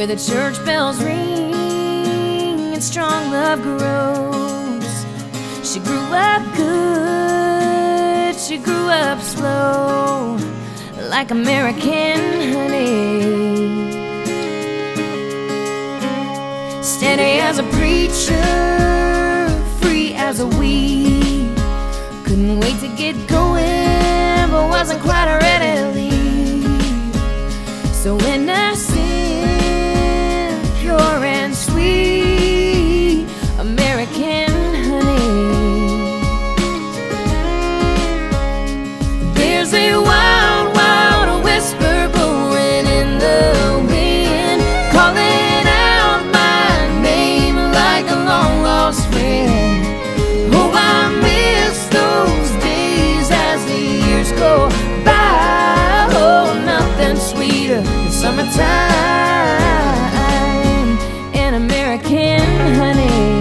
where the church bells ring and strong love grows. She grew up good, she grew up slow, like American honey. Steady as a preacher, free as a weed. Couldn't wait to get going, but wasn't quite ready to leave. So innocent, pure and sweet, American honey. There's a wild, wild whisper blowing in the wind, calling out my name like a long lost friend. Oh, I miss those days as the years go by. Oh, nothing sweeter than summertime and American honey.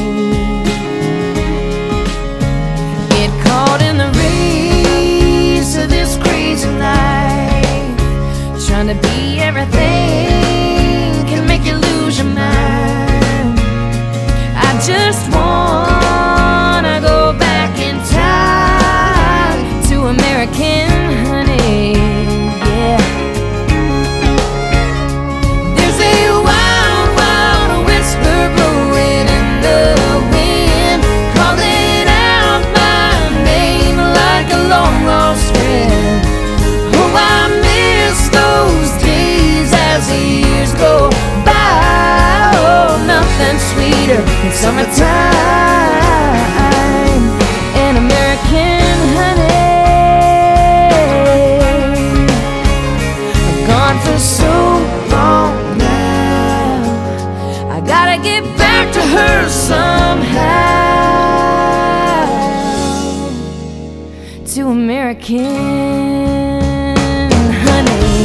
Get caught in the race of this crazy life, trying to be everything can make you lose your mind. I just wanna go back in time to American honey, yeah. There's a wild, wild whisper blowing in the wind, calling out my name like a long lost friend. Oh, I miss those days as the years go by. Oh, nothing sweeter than summertime and American honey. I've gone for so long now, I gotta get back to her somehow, to American honey.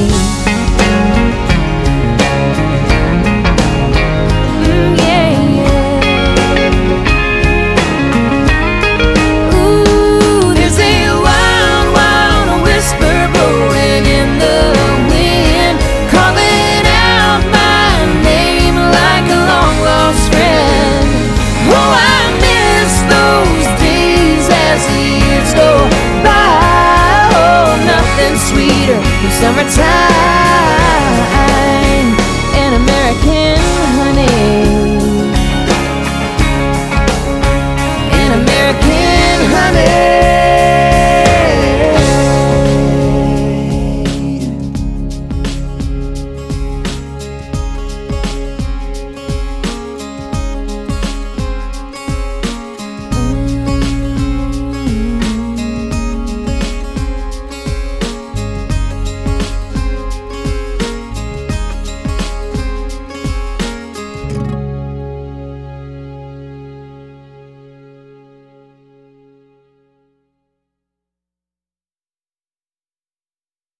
Sweeter than summertime